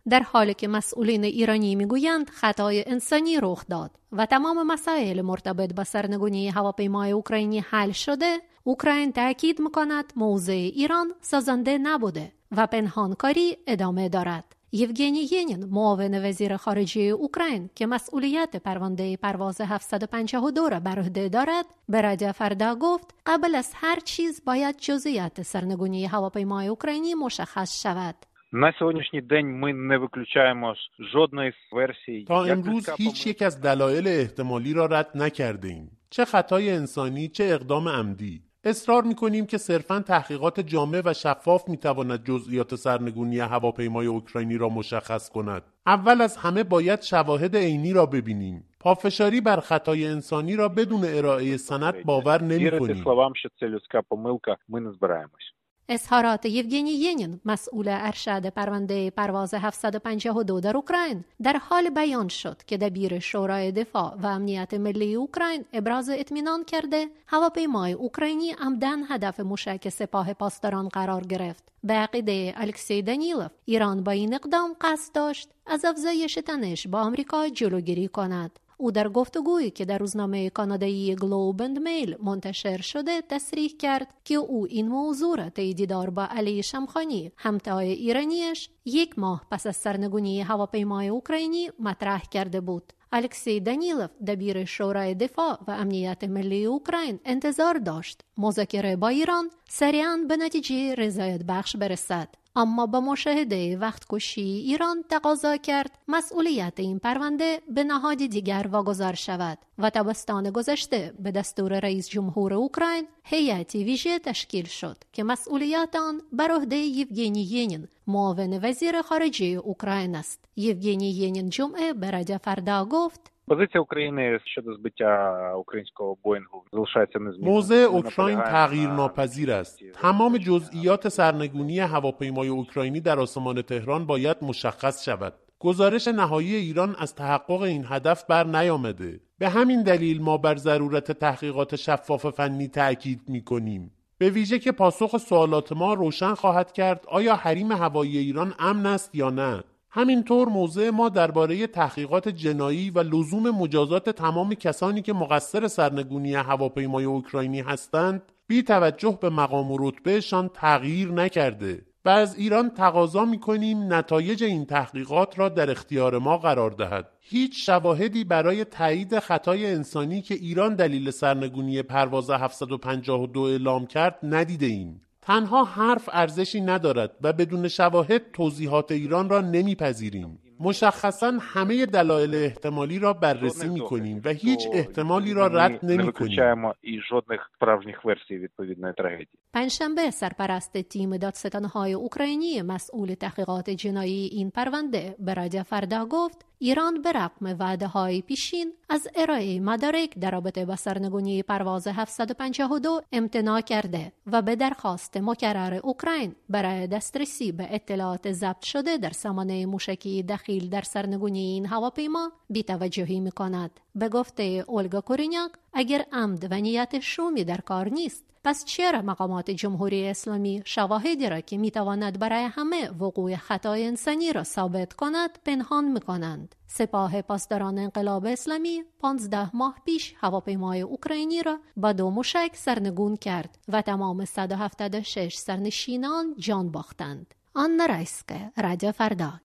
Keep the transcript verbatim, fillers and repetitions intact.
در حالی که مسئولین ایرانی میگویند خطای انسانی رخ داد و تمام مسائل مرتبط با سرنگونی هواپیمای اوکراینی حل شده، اوکراین تاکید میکند موضع ایران سازنده نبوده و پنهانکاری ادامه دارد. یوگنی ینین، معاون وزیر خارجه اوکراین که مسئولیت پرونده پرواز هفتصد و پنجاه و دو را بر عهده دارد، به رادیو فردا گفت قبل از هر چیز باید جزئیات سرنگونی هواپیمای اوکراینی مشخص شود. На сьогоднішній день ми не виключаємо жодної з версій. تا امروز هیچ یک از دلایل احتمالی را رد نکردیم. چه خطای انسانی، چه اقدام عمدی. اصرار می‌کنیم که صرفاً تحقیقات جامع و شفاف می‌تواند جزئیات سرنگونی هواپیمای اوکراینی را مشخص کند. اول از همه باید شواهد عینی را ببینیم. پافشاری بر خطای انسانی را بدون ارائه سند باور نمی‌کنیم. اظهارات یوگنی ینین، مسئول ارشد پرونده پرواز هفتصد و پنجاه و دو در اوکراین، در حال بیان شد که دبیر شورای دفاع و امنیت ملی اوکراین ابراز اطمینان کرده هواپیمای اوکراینی عمدن هدف موشک سپاه پاسداران قرار گرفت. به عقیده الکسی دانیلوف، ایران با این اقدام قصد داشت از افزایش تنش با آمریکا جلوگیری کند. او در گفتگویی که در روزنامه کانادایی گلوب اند میل منتشر شده تصریح کرد که او این موضوع را طی دیدار با علی شمخانی، همتای ایرانیش، یک ماه پس از سرنگونی هواپیمای اوکراینی مطرح کرده بود. الکسی دانیلوف، دبیر شورای دفاع و امنیت ملی اوکراین، انتظار داشت مذاکره با ایران سریعاً به نتیجه رضایت بخش برسد، اما با مشاهده وقت کشی ایران تقاضا کرد مسئولیت این پرونده به نهاد دیگر واگذار شود و تابستان گذشته به دستور رئیس جمهور اوکراین هیئتی ویژه تشکیل شد که مسئولیت آن بر عهده یوگنی ینین، معاون وزیر خارجه اوکراین است. یوگنی ینین جمعه به رادیو فردا گفت Позиція України щодо збиття українського Боїнгу залишається незмінною. موضع اوکراین تغییر ناپذیر است. تمام جزئیات سرنگونی هواپیمای اوکراینی در آسمان تهران باید مشخص شود. گزارش نهایی ایران از تحقق این هدف بر نیامده. به همین دلیل ما بر ضرورت تحقیقات شفاف فنی تأکید می‌کنیم. به ویژه که پاسخ سوالات ما روشن خواهد کرد آیا حریم هوایی ایران امن است یا نه. همینطور موضع ما درباره تحقیقات جنایی و لزوم مجازات تمام کسانی که مقصر سرنگونی هواپیمای اوکراینی هستند بی توجه به مقام و رتبهشان تغییر نکرده و از ایران تقاضا می‌کنیم نتایج این تحقیقات را در اختیار ما قرار دهد. هیچ شواهدی برای تایید خطای انسانی که ایران دلیل سرنگونی پرواز هفتصد و پنجاه و دو اعلام کرد ندیده ایم. تنها حرف ارزشی ندارد و بدون شواهد توضیحات ایران را نمیپذیریم. مشخصاً همه دلایل احتمالی را بررسی می‌کنیم و هیچ احتمالی را رد نمی‌کنیم. پنجشنبه سرپرست تیم دادستان‌های اوکراینی مسئول تحقیقات جنایی این پرونده به رادیو فردا گفت ایران به رغم وعده‌های پیشین از ارائه مدارک در رابطه با سرنگونی پرواز هفتصد و پنجاه و دو امتناع کرده و به درخواست مکرر اوکراین برای دسترسی به اطلاعات ضبط شده در سامانه موشکی دخیل در سرنگونی این هواپیما بی‌توجهی می‌کند. به گفته اولگا کورینیاک، اگر عمد و نیت شومی در کار نیست، پس چرا مقامات جمهوری اسلامی شواهدی را که میتواند برای همه وقوع خطای انسانی را ثابت کند پنهان میکنند؟ سپاه پاسداران انقلاب اسلامی پانزده ماه پیش هواپیمای اوکراینی را با دو موشک سرنگون کرد و تمام صد و هفتاد و شش سرنشینان جان باختند. آنا رایسکه، رادیو فردا.